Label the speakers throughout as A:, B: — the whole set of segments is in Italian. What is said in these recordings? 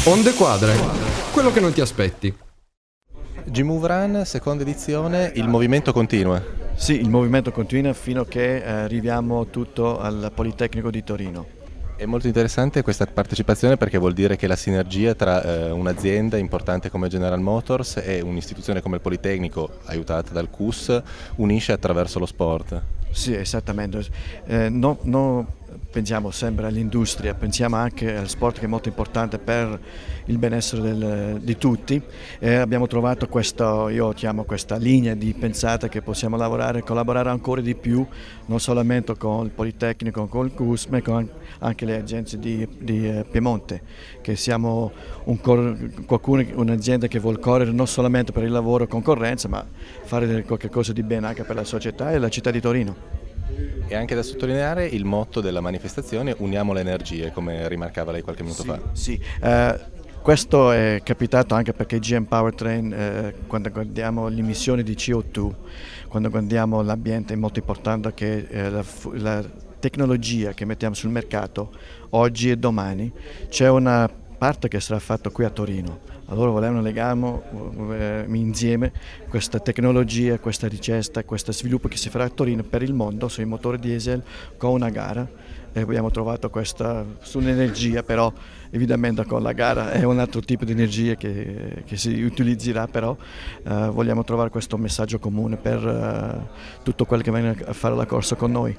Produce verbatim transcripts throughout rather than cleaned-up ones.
A: Onde quadre, quello che non ti aspetti.
B: G-Move Run, seconda edizione, il movimento continua.
C: Sì, il movimento continua fino a che eh, arriviamo tutto al Politecnico di Torino.
B: È molto interessante questa partecipazione perché vuol dire che la sinergia tra eh, un'azienda importante come General Motors e un'istituzione come il Politecnico, aiutata dal C U S, unisce attraverso lo sport.
C: Sì, esattamente. Eh, no, no, pensiamo sempre all'industria, pensiamo anche al sport che è molto importante per il benessere del, di tutti. Eh, abbiamo trovato questo, io chiamo questa linea di pensata che possiamo lavorare e collaborare ancora di più, non solamente con il Politecnico, con il C U S, ma con anche le agenzie di, di eh, Piemonte, che siamo un cor- qualcuno, un'azienda che vuole correre non solamente per il lavoro e concorrenza, ma fare qualcosa di bene anche per la società e la città di Torino.
B: E anche da sottolineare il motto della manifestazione, uniamo le energie, come rimarcava lei qualche minuto
C: sì,
B: fa.
C: Sì, eh, questo è capitato anche perché G M Powertrain, eh, quando guardiamo le emissioni di C O due, quando guardiamo l'ambiente, è molto importante che eh, la, la tecnologia che mettiamo sul mercato oggi e domani, c'è una parte che sarà fatta qui a Torino. Allora volevano legare eh, insieme questa tecnologia, questa ricerca, questo sviluppo che si farà a Torino per il mondo sui motori diesel con una gara, e abbiamo trovato questa sull'energia, però evidentemente con la gara è un altro tipo di energia che, che si utilizzerà, però eh, vogliamo trovare questo messaggio comune per eh, tutto quello che viene a fare la corsa con noi.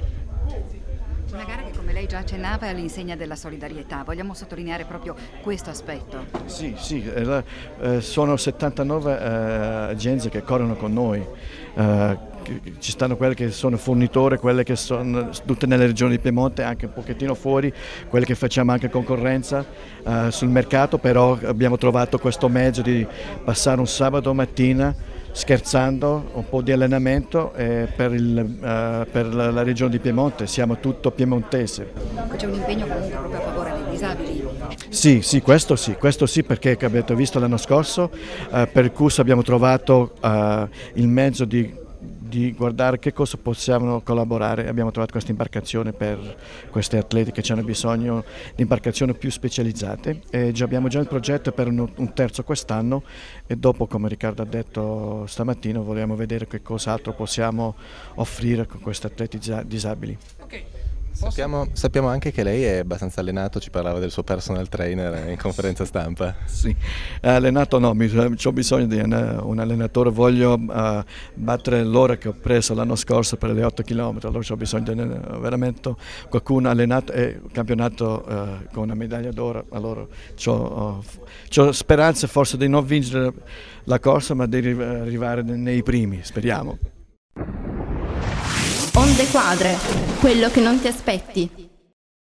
D: Una gara che, come lei già accennava, è all'insegna della solidarietà. Vogliamo sottolineare proprio questo aspetto.
C: Sì, sì, eh, eh, sono settantanove eh, agenzie che corrono con noi. Eh, ci stanno quelle che sono fornitori, quelle che sono tutte nelle regioni di Piemonte, anche un pochettino fuori, quelle che facciamo anche concorrenza eh, sul mercato, però abbiamo trovato questo mezzo di passare un sabato mattina scherzando, un po' di allenamento eh, per, il, uh, per la, la regione di Piemonte, siamo tutto piemontese.
D: C'è un impegno comunque proprio a favore dei disabili?
C: Sì, sì, questo sì, questo sì, perché come avete visto l'anno scorso uh, per il C U S abbiamo trovato uh, il mezzo di di guardare che cosa possiamo collaborare. Abbiamo trovato questa imbarcazione per questi atleti che hanno bisogno di imbarcazioni più specializzate e già abbiamo già il progetto per un, un terzo quest'anno, e dopo, come Riccardo ha detto stamattina, vogliamo vedere che cos'altro possiamo offrire con questi atleti disabili.
A: Okay.
B: Sappiamo, sappiamo anche che lei è abbastanza allenato, ci parlava del suo personal trainer in conferenza stampa.
C: Sì, allenato no, ho bisogno di un, un allenatore, voglio uh, battere l'ora che ho preso l'anno scorso per le otto chilometri, allora ho bisogno di uh, veramente qualcuno allenato e campionato uh, con una medaglia d'oro, allora ho uh, speranze forse di non vincere la corsa ma di arrivare nei primi, speriamo.
E: Onde quadre, quello che non ti aspetti.